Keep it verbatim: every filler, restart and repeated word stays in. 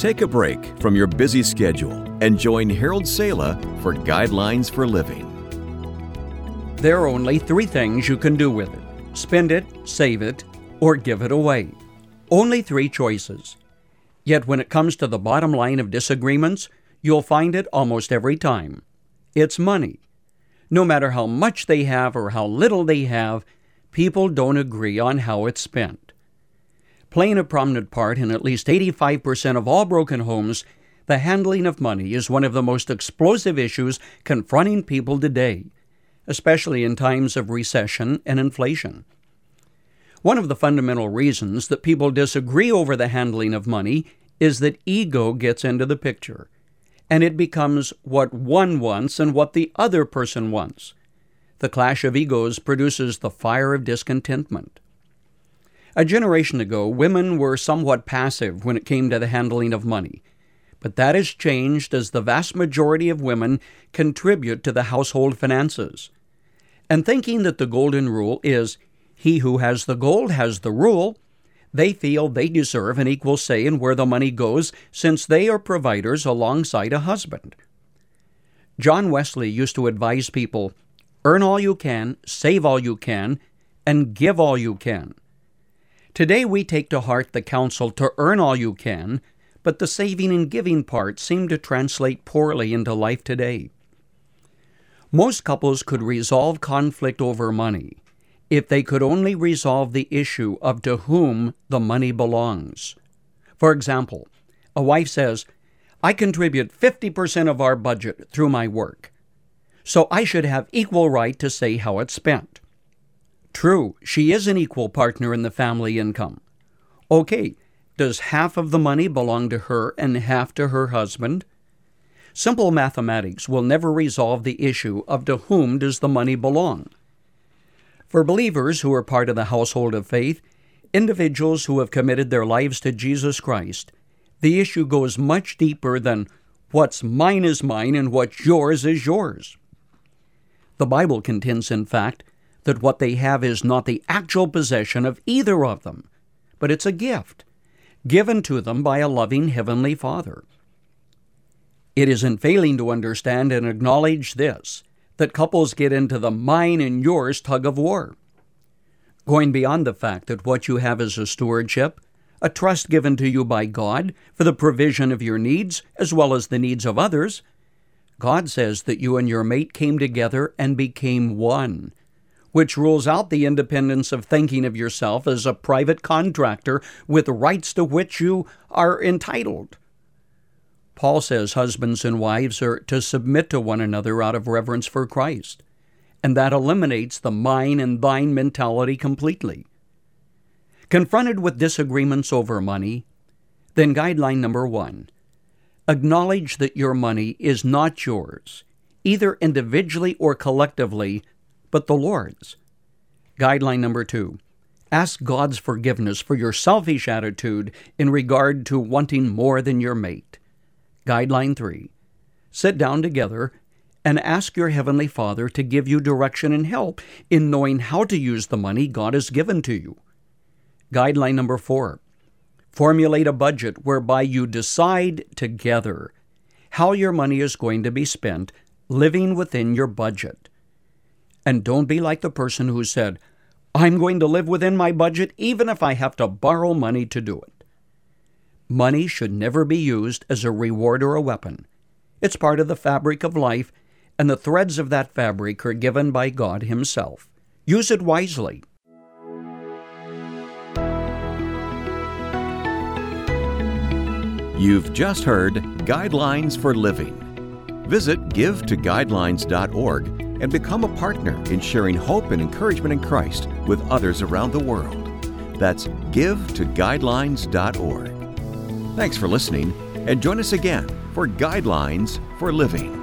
Take a break from your busy schedule and join Harold Sala for Guidelines for Living. There are only three things you can do with it: spend it, save it, or give it away. Only three choices. Yet when it comes to the bottom line of disagreements, you'll find it almost every time. It's money. No matter how much they have or how little they have, people don't agree on how it's spent. Playing a prominent part in at least eighty-five percent of all broken homes, the handling of money is one of the most explosive issues confronting people today, especially in times of recession and inflation. One of the fundamental reasons that people disagree over the handling of money is that ego gets into the picture, and it becomes what one wants and what the other person wants. The clash of egos produces the fire of discontentment. A generation ago, women were somewhat passive when it came to the handling of money, but that has changed as the vast majority of women contribute to the household finances. And thinking that the golden rule is, he who has the gold has the rule, they feel they deserve an equal say in where the money goes since they are providers alongside a husband. John Wesley used to advise people, earn all you can, save all you can, and give all you can. Today we take to heart the counsel to earn all you can, but the saving and giving part seem to translate poorly into life today. Most couples could resolve conflict over money if they could only resolve the issue of to whom the money belongs. For example, a wife says, I contribute fifty percent of our budget through my work, so I should have equal right to say how it's spent. True, she is an equal partner in the family income. Okay, does half of the money belong to her and half to her husband? Simple mathematics will never resolve the issue of to whom does the money belong. For believers who are part of the household of faith, individuals who have committed their lives to Jesus Christ, the issue goes much deeper than what's mine is mine and what's yours is yours. The Bible contends, in fact, that what they have is not the actual possession of either of them, but it's a gift, given to them by a loving Heavenly Father. It is in failing to understand and acknowledge this that couples get into the mine and yours tug of war. Going beyond the fact that what you have is a stewardship, a trust given to you by God for the provision of your needs as well as the needs of others, God says that you and your mate came together and became one, which rules out the independence of thinking of yourself as a private contractor with rights to which you are entitled. Paul says husbands and wives are to submit to one another out of reverence for Christ, and that eliminates the mine and thine mentality completely. Confronted with disagreements over money, then guideline number one, acknowledge that your money is not yours, either individually or collectively, but the Lord's. Guideline number two, ask God's forgiveness for your selfish attitude in regard to wanting more than your mate. Guideline three, sit down together and ask your Heavenly Father to give you direction and help in knowing how to use the money God has given to you. Guideline number four, formulate a budget whereby you decide together how your money is going to be spent, living within your budget. And don't be like the person who said, I'm going to live within my budget even if I have to borrow money to do it. Money should never be used as a reward or a weapon. It's part of the fabric of life, and the threads of that fabric are given by God Himself. Use it wisely. You've just heard Guidelines for Living. Visit give to guidelines dot org and become a partner in sharing hope and encouragement in Christ with others around the world. That's give to guidelines dot org. Thanks for listening, and join us again for Guidelines for Living.